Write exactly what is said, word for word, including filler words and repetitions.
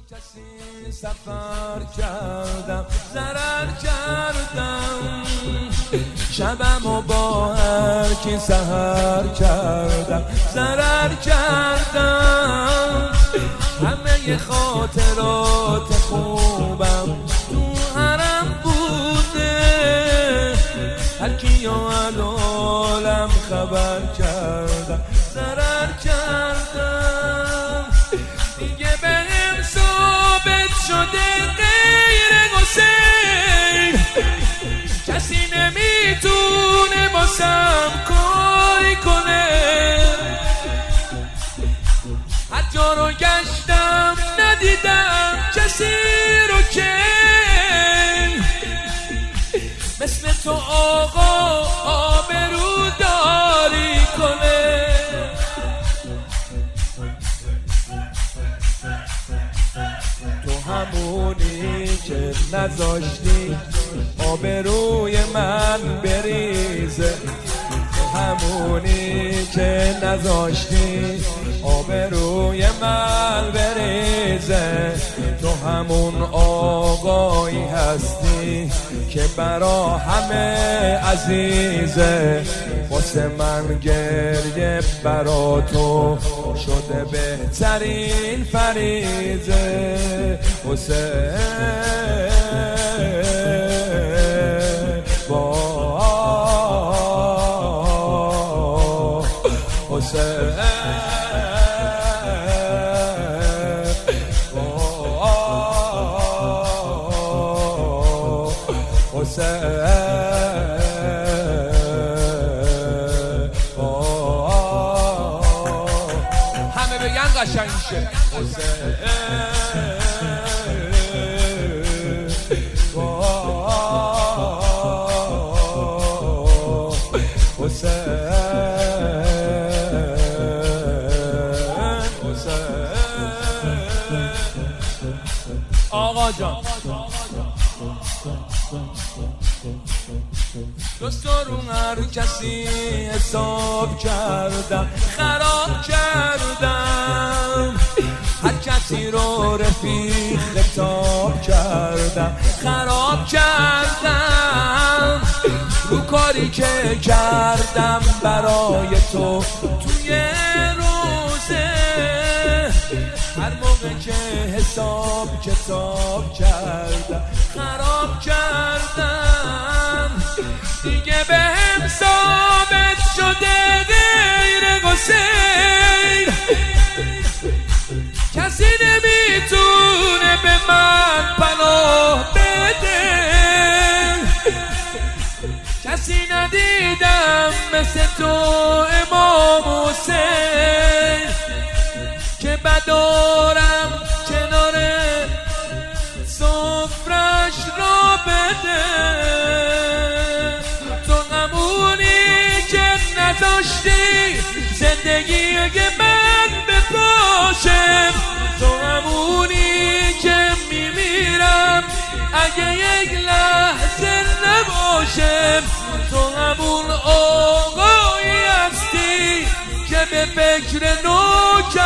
کسی سفر کردم ضرر کردم شبم و با هر کی سحر کردم ضرر کردم همه خاطرات خوبم تو حرم بوده هر کی عالم خبر کردم ضرر کردم دیگه بهم ثابت شده غیر حسین کسی نمیتونه باسم کاری کنه هر جا رو گشتم ندیدم کسی رو که مثل تو آقا آبرو داری کنه تو همونی که نذاشتی آبروی من بریزه تو همونی که نذاشتی آبروی من بریزه تو همون آقایی هستی که برا همه عزیزه واسه من گریه برا تو شده بهترین فریضه حسین همه بگن قشنگ میشه آقا جان دوست رو هر کسی حساب کردم خراب کردم هر کسی رو رفیق خطاب کردم خراب کردم رو کاری که کردم برای تو توی روزه هر موقع که حساب کتاب کردم خراب کردم دیگه بهم ثابت شده غیر حسین کسی نمیتونه به من پناه بده کسی ندیدم مثل تو امام حسین که بدارم کنار سفرش را بده تو همونی که نذاشتی زندگی من بپاشم تو همونی که میمیرم اگه یک لحظه نباشم تو همون آقایی هستی که به فکر نوک